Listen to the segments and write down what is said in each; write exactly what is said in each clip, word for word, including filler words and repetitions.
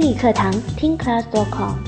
英语课堂听 class dot com。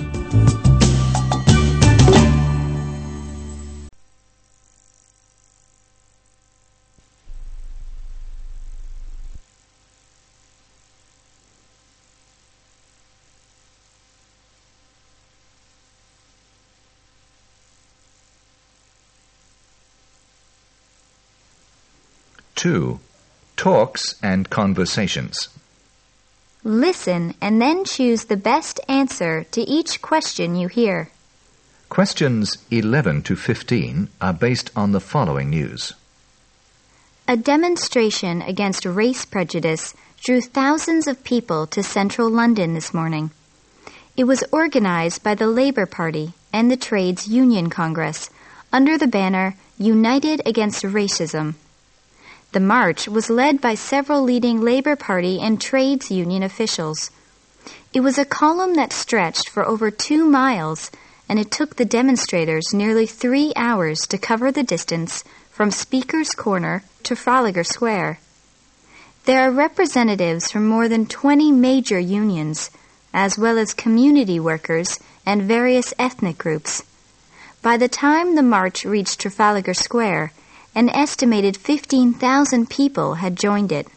Two. Talks and conversations. Listen and then choose the best answer to each question you hear. Questions eleven to fifteen are based on the following news. A demonstration against race prejudice drew thousands of people to central London this morning. It was organized by the Labour Party and the Trades Union Congress under the banner United Against Racism. The march was led by several leading Labour Party and trades union officials. It was a column that stretched for over two miles, and it took the demonstrators nearly three hours to cover the distance from Speaker's Corner to Trafalgar Square. There are representatives from more than twenty major unions, as well as community workers and various ethnic groups. By the time the march reached Trafalgar Square, an estimated fifteen thousand people had joined it.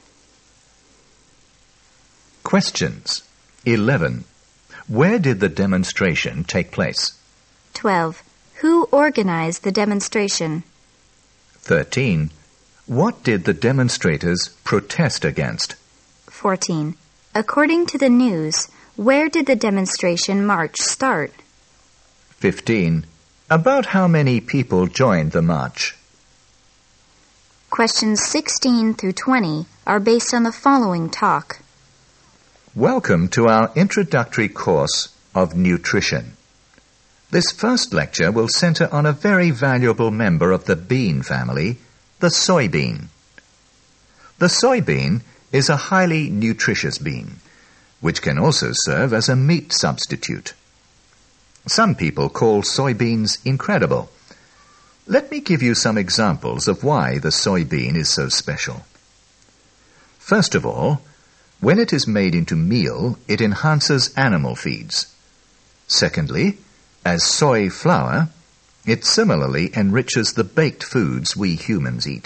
Questions. eleven. Where did the demonstration take place? twelve. Who organized the demonstration? thirteen. What did the demonstrators protest against? fourteen. According to the news, where did the demonstration march start? fifteen. About how many people joined the march? Questions sixteen through twenty are based on the following talk. Welcome to our introductory course of nutrition. This first lecture will center on a very valuable member of the bean family, the soybean. The soybean is a highly nutritious bean, which can also serve as a meat substitute. Some people call soybeans incredible. Let me give you some examples of why the soybean is so special. First of all, when it is made into meal, it enhances animal feeds. Secondly, as soy flour, it similarly enriches the baked foods we humans eat.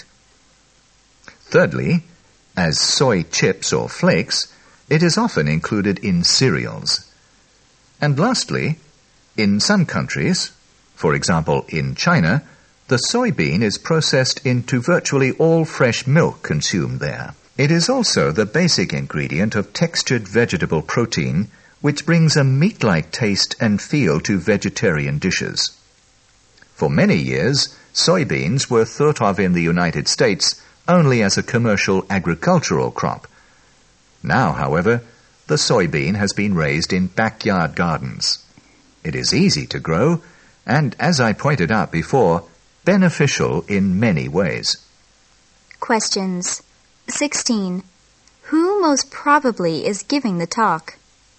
Thirdly, as soy chips or flakes, it is often included in cereals. And lastly, in some countries, for example in China, the soybean is processed into virtually all fresh milk consumed there. It is also the basic ingredient of textured vegetable protein, which brings a meat-like taste and feel to vegetarian dishes. For many years, soybeans were thought of in the United States only as a commercial agricultural crop. Now, however, the soybean has been raised in backyard gardens. It is easy to grow, and as I pointed out before, beneficial in many ways. Questions. sixteen. Who most probably is giving the talk?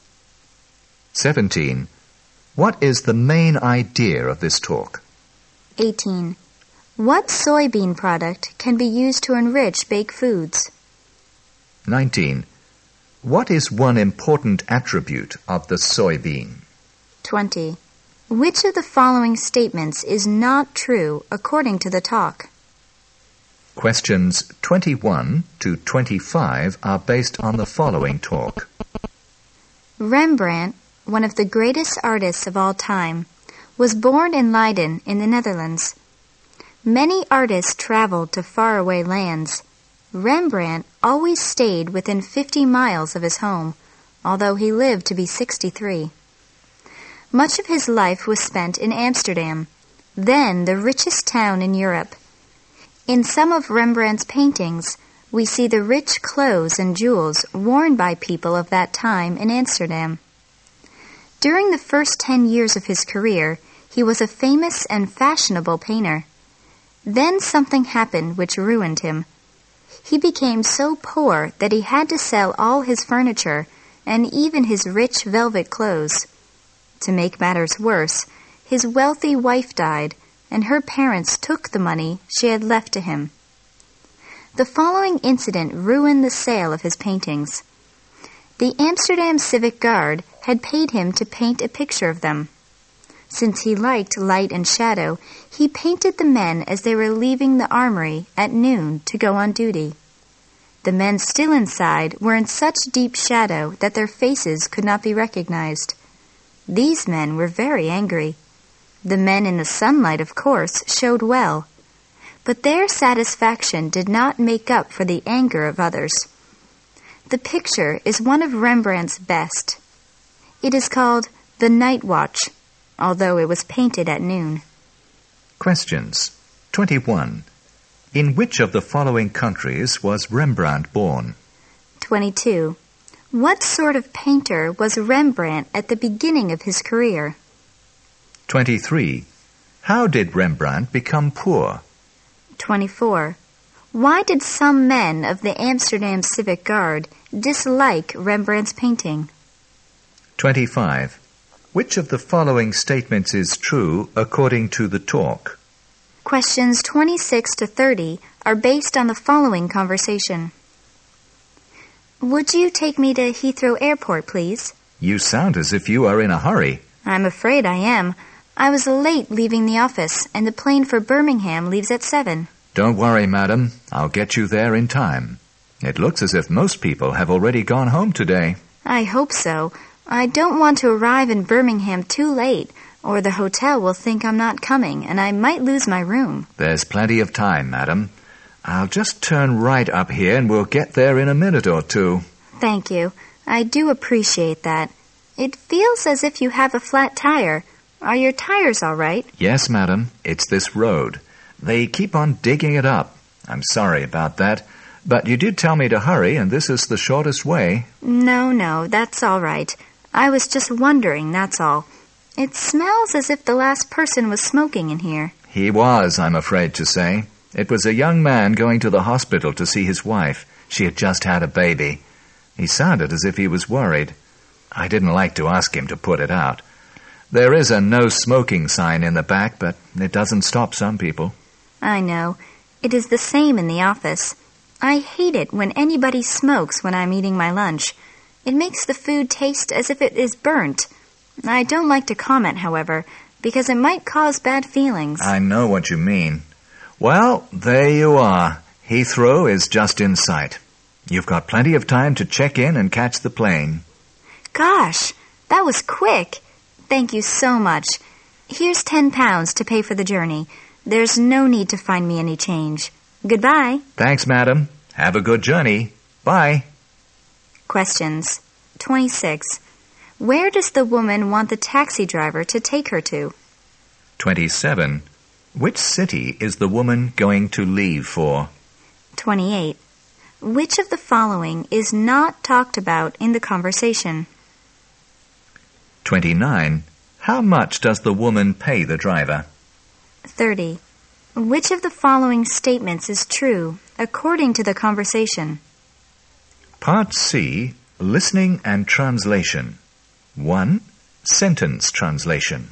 seventeen. What is the main idea of this talk? eighteen. What soybean product can be used to enrich baked foods? nineteen. What is one important attribute of the soybean? twenty. Which of the following statements is not true according to the talk? Questions twenty-one to twenty-five are based on the following talk. Rembrandt, one of the greatest artists of all time, was born in Leiden in the Netherlands. Many artists traveled to faraway lands. Rembrandt always stayed within fifty miles of his home, although he lived to be sixty-three. Much of his life was spent in Amsterdam, then the richest town in Europe. In some of Rembrandt's paintings, we see the rich clothes and jewels worn by people of that time in Amsterdam. During the first ten years of his career, he was a famous and fashionable painter. Then something happened which ruined him. He became so poor that he had to sell all his furniture and even his rich velvet clothes. To make matters worse, his wealthy wife died, and her parents took the money she had left to him. The following incident ruined the sale of his paintings. The Amsterdam Civic Guard had paid him to paint a picture of them. Since he liked light and shadow, he painted the men as they were leaving the armory at noon to go on duty. The men still inside were in such deep shadow that their faces could not be recognized. These men were very angry. The men in the sunlight, of course, showed well, but their satisfaction did not make up for the anger of others. The picture is one of Rembrandt's best. It is called The Night Watch, although it was painted at noon. Questions. twenty-one. In which of the following countries was Rembrandt born? twenty-two. What sort of painter was Rembrandt at the beginning of his career? twenty-three. How did Rembrandt become poor? twenty-four. Why did some men of the Amsterdam Civic Guard dislike Rembrandt's painting? twenty-five. Which of the following statements is true according to the talk? Questions twenty-six to thirty are based on the following conversation. Would you take me to Heathrow Airport, please? You sound as if you are in a hurry. I'm afraid I am. I was late leaving the office, and the plane for Birmingham leaves at seven. Don't worry, madam. I'll get you there in time. It looks as if most people have already gone home today. I hope so. I don't want to arrive in Birmingham too late, or the hotel will think I'm not coming, and I might lose my room. There's plenty of time, madam. I'll just turn right up here and we'll get there in a minute or two. Thank you. I do appreciate that. It feels as if you have a flat tire. Are your tires all right? Yes, madam. It's this road. They keep on digging it up. I'm sorry about that. But you did tell me to hurry, and this is the shortest way. No, no, that's all right. I was just wondering, that's all. It smells as if the last person was smoking in here. He was, I'm afraid to say. It was a young man going to the hospital to see his wife. She had just had a baby. He sounded as if he was worried. I didn't like to ask him to put it out. There is a no smoking sign in the back, but it doesn't stop some people. I know. It is the same in the office. I hate it when anybody smokes when I'm eating my lunch. It makes the food taste as if it is burnt. I don't like to comment, however, because it might cause bad feelings. I know what you mean. Well, there you are. Heathrow is just in sight. You've got plenty of time to check in and catch the plane. Gosh, that was quick. Thank you so much. Here's ten pounds to pay for the journey. There's no need to find me any change. Goodbye. Thanks, madam. Have a good journey. Bye. Questions. twenty-six. Where does the woman want the taxi driver to take her to? twenty-seven. Which city is the woman going to leave for? twenty-eight. Which of the following is not talked about in the conversation? twenty-nine. How much does the woman pay the driver? thirty. Which of the following statements is true according to the conversation? Part C, Listening and Translation. one. Sentence translation.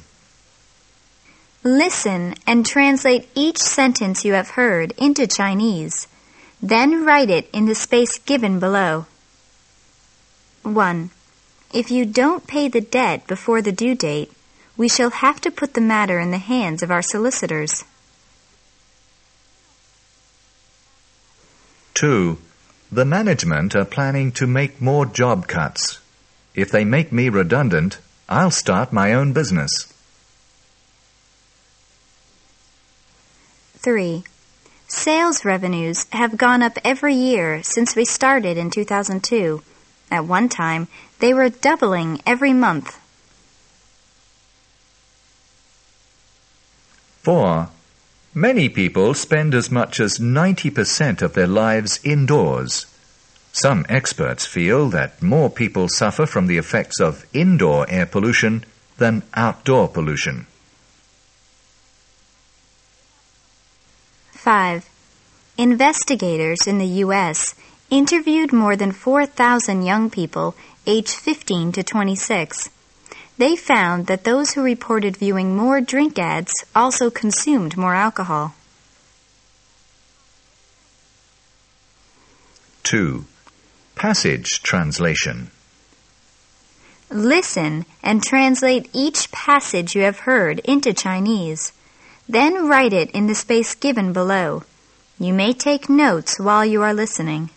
Listen and translate each sentence you have heard into Chinese. Then write it in the space given below. one. If you don't pay the debt before the due date, we shall have to put the matter in the hands of our solicitors. two. The management are planning to make more job cuts. If they make me redundant, I'll start my own business. three. Sales revenues have gone up every year since we started in two thousand two. At one time, they were doubling every month. four. Many people spend as much as ninety percent of their lives indoors. Some experts feel that more people suffer from the effects of indoor air pollution than outdoor pollution. five. Investigators in the U S interviewed more than four thousand young people aged fifteen to twenty-six. They found that those who reported viewing more drink ads also consumed more alcohol. two. Passage translation. Listen and translate each passage you have heard into Chinese. Then write it in the space given below. You may take notes while you are listening.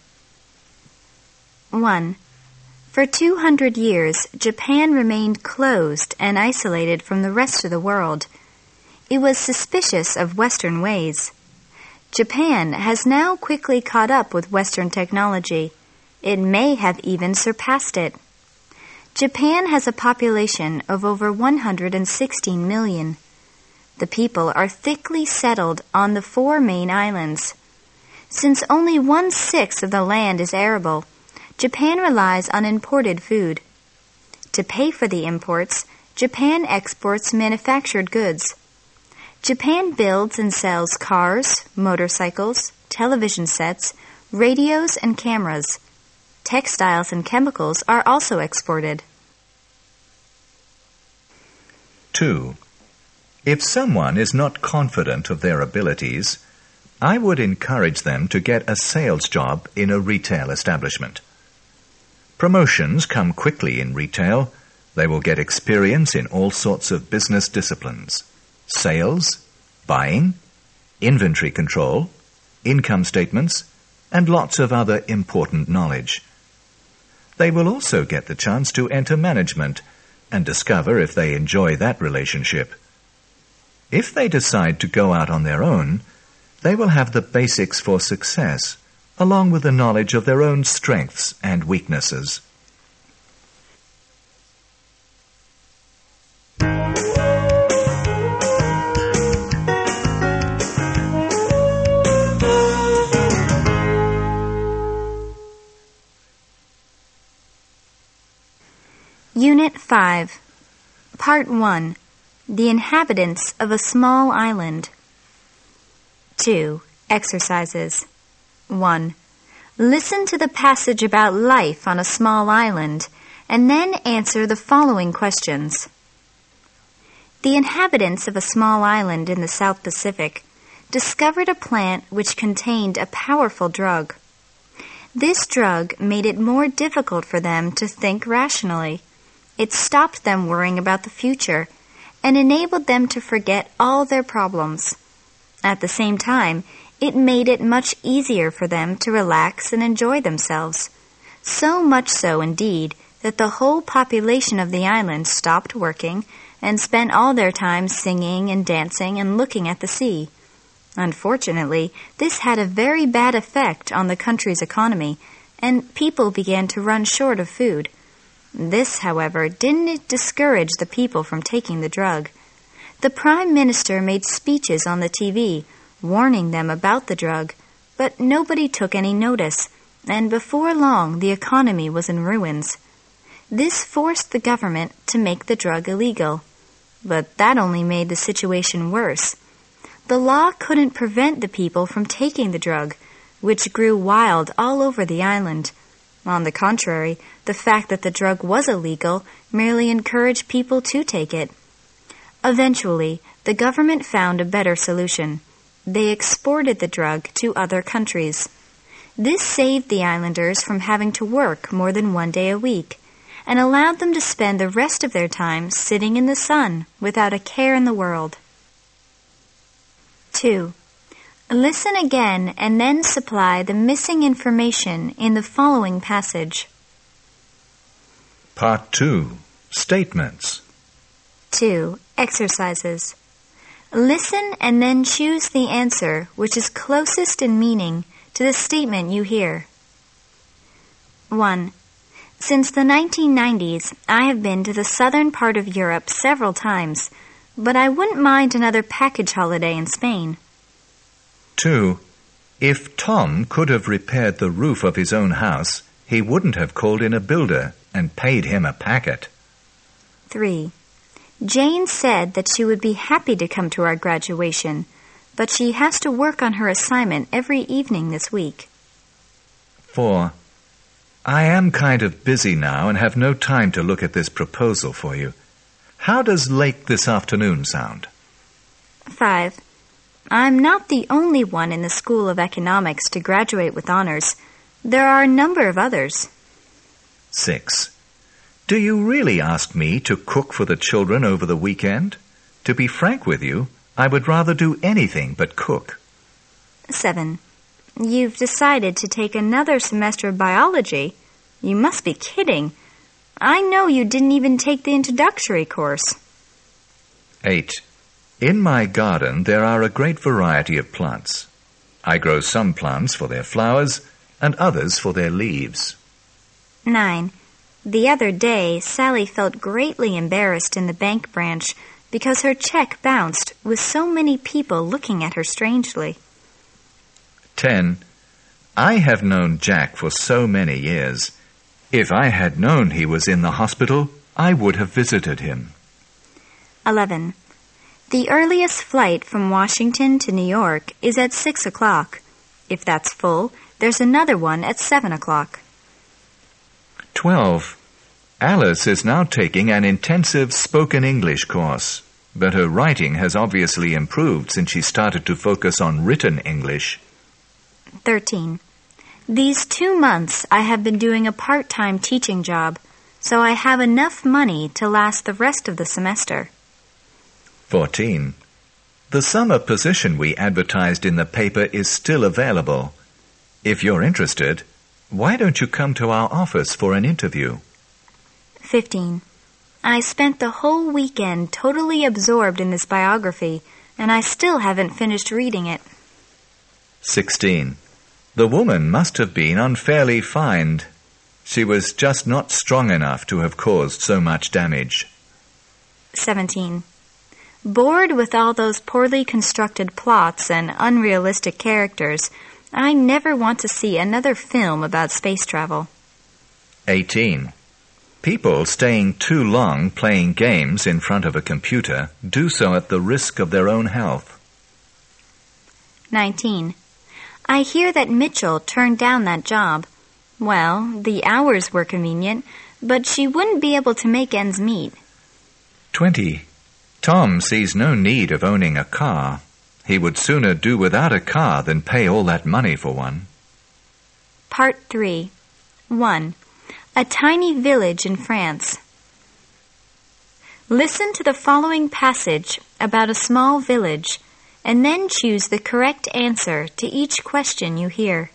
one. For two hundred years, Japan remained closed and isolated from the rest of the world. It was suspicious of Western ways. Japan has now quickly caught up with Western technology. It may have even surpassed it. Japan has a population of over one hundred sixteen million. The people are thickly settled on the four main islands. Since only one-sixth of the land is arable, Japan relies on imported food. To pay for the imports, Japan exports manufactured goods. Japan builds and sells cars, motorcycles, television sets, radios, and cameras. Textiles and chemicals are also exported. two. If someone is not confident of their abilities, I would encourage them to get a sales job in a retail establishment. Promotions come quickly in retail. They will get experience in all sorts of business disciplines: sales, buying, inventory control, income statements, and lots of other important knowledge. They will also get the chance to enter management and discover if they enjoy that relationship. If they decide to go out on their own, they will have the basics for success, along with the knowledge of their own strengths and weaknesses. Unit five, Part one, The Inhabitants of a Small Island. two. Exercises. one. Listen to the passage about life on a small island, and then answer the following questions. The inhabitants of a small island in the South Pacific discovered a plant which contained a powerful drug. This drug made it more difficult for them to think rationally. It stopped them worrying about the future and enabled them to forget all their problems. At the same time, it made it much easier for them to relax and enjoy themselves. So much so, indeed, that the whole population of the island stopped working and spent all their time singing and dancing and looking at the sea. Unfortunately, this had a very bad effect on the country's economy, and people began to run short of food. This, however, didn't discourage the people from taking the drug. The Prime Minister made speeches on the T V, warning them about the drug, but nobody took any notice, and before long the economy was in ruins. This forced the government to make the drug illegal, but that only made the situation worse. The law couldn't prevent the people from taking the drug, which grew wild all over the island. On the contrary, the fact that the drug was illegal merely encouraged people to take it. Eventually, the government found a better solution. They exported the drug to other countries. This saved the islanders from having to work more than one day a week, and allowed them to spend the rest of their time sitting in the sun without a care in the world. two. Listen again and then supply the missing information in the following passage. Part two. Statements. two. Exercises. Listen and then choose the answer which is closest in meaning to the statement you hear. one. Since the nineteen nineties, I have been to the southern part of Europe several times, but I wouldn't mind another package holiday in Spain. two. If Tom could have repaired the roof of his own house, he wouldn't have called in a builder and paid him a packet. three. Jane said that she would be happy to come to our graduation, but she has to work on her assignment every evening this week. four. I am kind of busy now and have no time to look at this proposal for you. How does late this afternoon sound? five. I'm not the only one in the School of Economics to graduate with honors. There are a number of others. six. Do you really ask me to cook for the children over the weekend? To be frank with you, I would rather do anything but cook. seven. You've decided to take another semester of biology. You must be kidding. I know you didn't even take the introductory course. eight. In my garden there are a great variety of plants. I grow some plants for their flowers and others for their leaves. nine. The other day, Sally felt greatly embarrassed in the bank branch because her check bounced with so many people looking at her strangely. ten. I have known Jack for so many years. If I had known he was in the hospital, I would have visited him. eleven. The earliest flight from Washington to New York is at six o'clock. If that's full, there's another one at seven o'clock. twelve. Alice is now taking an intensive spoken English course, but her writing has obviously improved since she started to focus on written English. thirteen. These two months I have been doing a part-time teaching job, so I have enough money to last the rest of the semester. fourteen. The summer position we advertised in the paper is still available. If you're interested, why don't you come to our office for an interview? fifteen. I spent the whole weekend totally absorbed in this biography, and I still haven't finished reading it. sixteen. The woman must have been unfairly fined. She was just not strong enough to have caused so much damage. seventeen. Bored with all those poorly constructed plots and unrealistic characters, I never want to see another film about space travel. eighteen. People staying too long playing games in front of a computer do so at the risk of their own health. nineteen. I hear that Mitchell turned down that job. Well, the hours were convenient, but she wouldn't be able to make ends meet. twenty. Tom sees no need of owning a car. He would sooner do without a car than pay all that money for one. Part three. one. A tiny village in France. Listen to the following passage about a small village, and then choose the correct answer to each question you hear.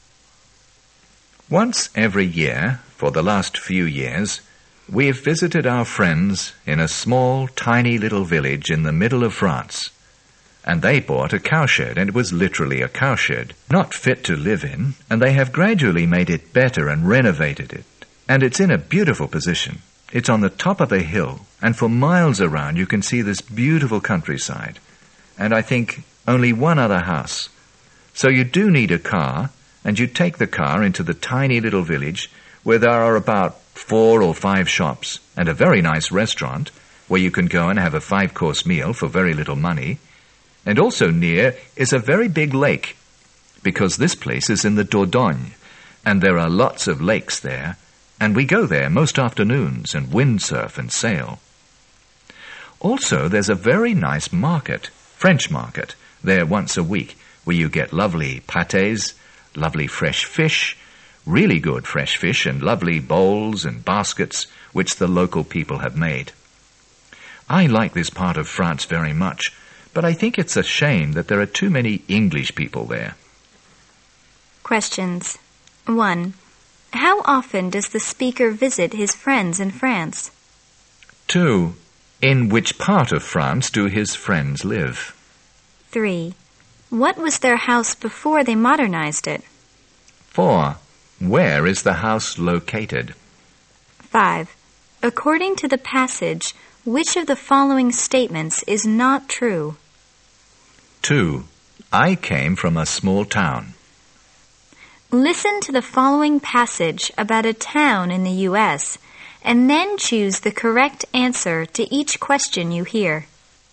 Once every year, for the last few years, we have visited our friends in a small, tiny little village in the middle of France. And they bought a cowshed, and it was literally a cowshed, not fit to live in, and they have gradually made it better and renovated it. And it's in a beautiful position. It's on the top of a hill, and for miles around you can see this beautiful countryside. And I think only one other house. So you do need a car, and you take the car into the tiny little village where there are about four or five shops and a very nice restaurant where you can go and have a five-course meal for very little money. And also near is a very big lake, because this place is in the Dordogne, and there are lots of lakes there, and we go there most afternoons and windsurf and sail. Also, there's a very nice market, French market, there once a week, where you get lovely pâtés, lovely fresh fish, really good fresh fish, and lovely bowls and baskets which the local people have made. I like this part of France very much, but I think it's a shame that there are too many English people there. Questions. one. How often does the speaker visit his friends in France? two. In which part of France do his friends live? three. What was their house before they modernized it? four. Where is the house located? five. According to the passage, which of the following statements is not true? two. I came from a small town. Listen to the following passage about a town in the U S and then choose the correct answer to each question you hear.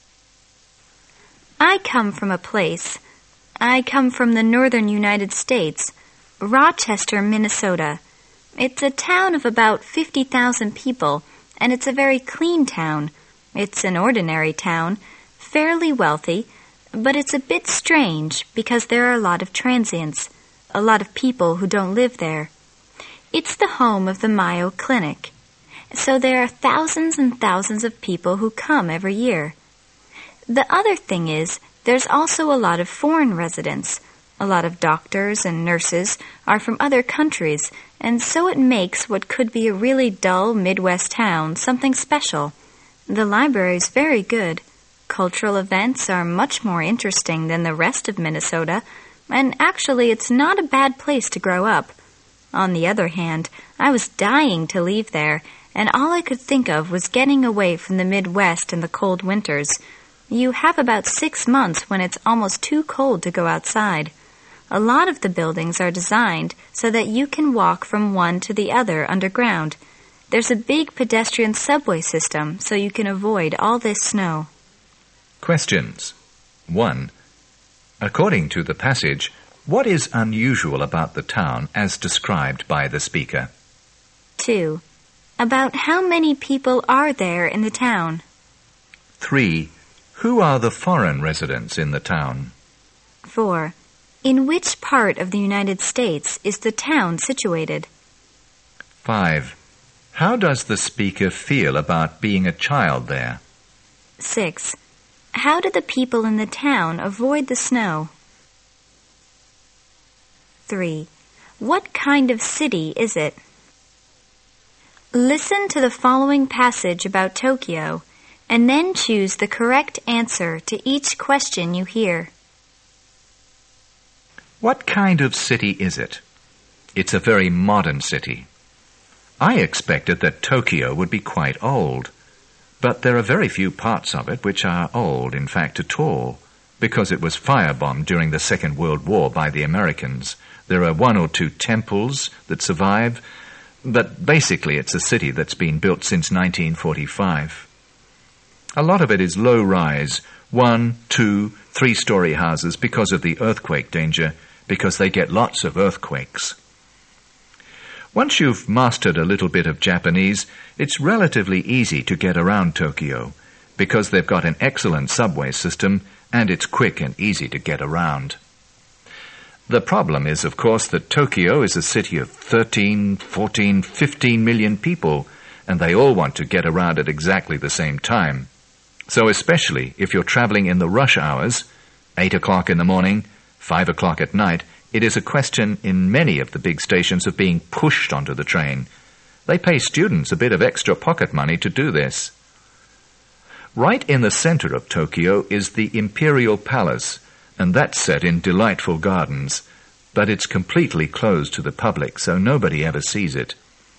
I come from a place. I come from the northern United States, Rochester, Minnesota. It's a town of about fifty thousand people, and it's a very clean town. It's an ordinary town, fairly wealthy, but it's a bit strange because there are a lot of transients, a lot of people who don't live there. It's the home of the Mayo Clinic, So there are thousands and thousands of people who come every year. The other thing is, there's also a lot of foreign residents. A lot of doctors and nurses are from other countries, and so it makes what could be a really dull Midwest town something special. The library's very good. Cultural events are much more interesting than the rest of Minnesota, and actually it's not a bad place to grow up. On the other hand, I was dying to leave there, and all I could think of was getting away from the Midwest in the cold winters. You have about six months when it's almost too cold to go outside. A lot of the buildings are designed so that you can walk from one to the other underground. There's a big pedestrian subway system so you can avoid all this snow. Questions. one. According to the passage, what is unusual about the town as described by the speaker? two. About how many people are there in the town? three. Who are the foreign residents in the town? four. In which part of the United States is the town situated? five. How does the speaker feel about being a child there? six. How do the people in the town avoid the snow? three. What kind of city is it? Listen to the following passage about Tokyo, and then choose the correct answer to each question you hear. What kind of city is it? It's a very modern city. I expected that Tokyo would be quite old, but there are very few parts of it which are old, in fact, at all, because it was firebombed during the Second World War by the Americans. There are one or two temples that survive, but basically it's a city that's been built since nineteen forty-five. A lot of it is low-rise, one, two, three-story houses because of the earthquake danger, because they get lots of earthquakes. Once you've mastered a little bit of Japanese, it's relatively easy to get around Tokyo, because they've got an excellent subway system and it's quick and easy to get around. The problem is, of course, that Tokyo is a city of thirteen, fourteen, fifteen million people, and they all want to get around at exactly the same time. So especially if you're traveling in the rush hours, eight o'clock in the morning, five o'clock at night, it is a question in many of the big stations of being pushed onto the train. They pay students a bit of extra pocket money to do this. Right in the center of Tokyo is the Imperial Palace, and that's set in delightful gardens, but it's completely closed to the public, so nobody ever sees it.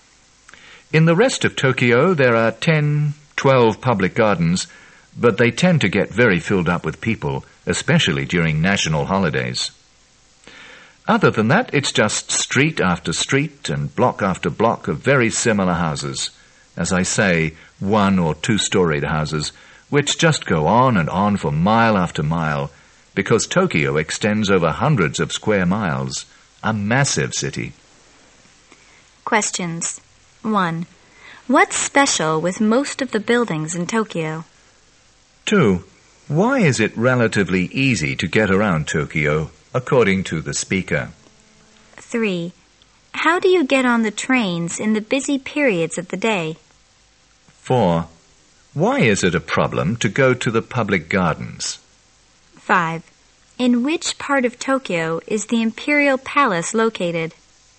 In the rest of Tokyo, there are ten, twelve public gardens, but they tend to get very filled up with people, especially during national holidays. Other than that, it's just street after street and block after block of very similar houses. As I say, one- or two-storied houses, which just go on and on for mile after mile, because Tokyo extends over hundreds of square miles, a massive city. Questions. one. What's special with most of the buildings in Tokyo? two. Why is it relatively easy to get around Tokyo, according to the speaker? three. How do you get on the trains in the busy periods of the day? four. Why is it a problem to go to the public gardens? five. In which part of Tokyo is the Imperial Palace located?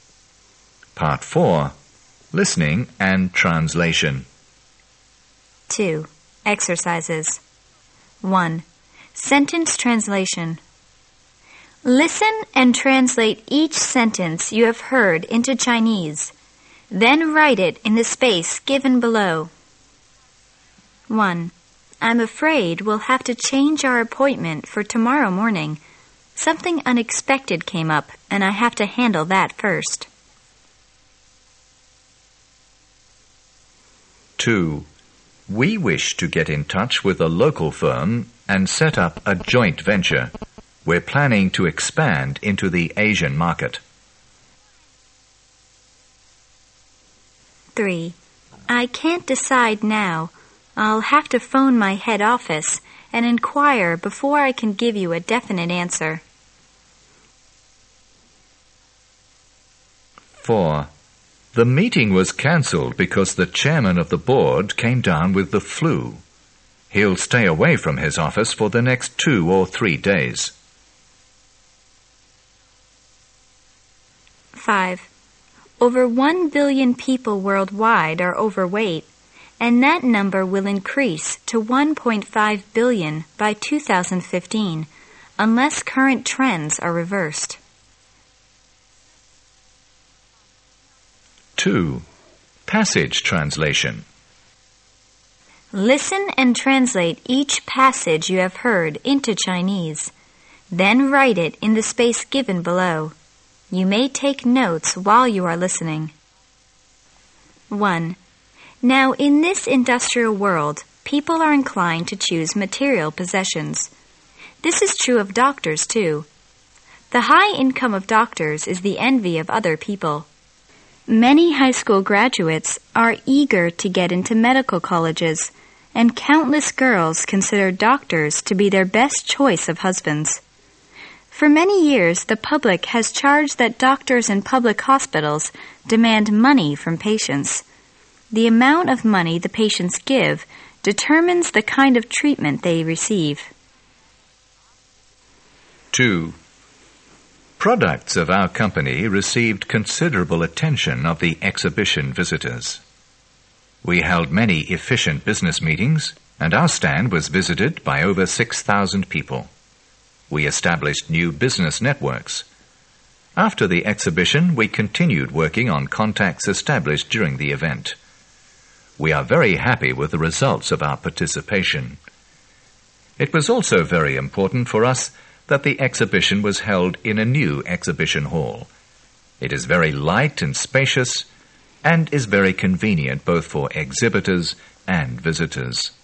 Part four. Listening and translation. two. Exercises. one. Sentence translation. Listen and translate each sentence you have heard into Chinese. Then write it in the space given below. one. I'm afraid we'll have to change our appointment for tomorrow morning. Something unexpected came up, and I have to handle that first. two. We wish to get in touch with a local firm and set up a joint venture. We're planning to expand into the Asian market. three. I can't decide now. I'll have to phone my head office and inquire before I can give you a definite answer. four. The meeting was cancelled because the chairman of the board came down with the flu. He'll stay away from his office for the next two or three days. five. Over one billion people worldwide are overweight, and that number will increase to one point five billion by two thousand fifteen, unless current trends are reversed. two. Passage translation. Listen and translate each passage you have heard into Chinese. Then write it in the space given below. You may take notes while you are listening. one. Now, in this industrial world, people are inclined to choose material possessions. This is true of doctors, too. The high income of doctors is the envy of other people. Many high school graduates are eager to get into medical colleges, and countless girls consider doctors to be their best choice of husbands. For many years, the public has charged that doctors in public hospitals demand money from patients. The amount of money the patients give determines the kind of treatment they receive. two. Products of our company received considerable attention of the exhibition visitors. We held many efficient business meetings, and our stand was visited by over six thousand people. We established new business networks. After the exhibition, we continued working on contacts established during the event. We are very happy with the results of our participation. It was also very important for us that the exhibition was held in a new exhibition hall. It is very light and spacious, and is very convenient both for exhibitors and visitors.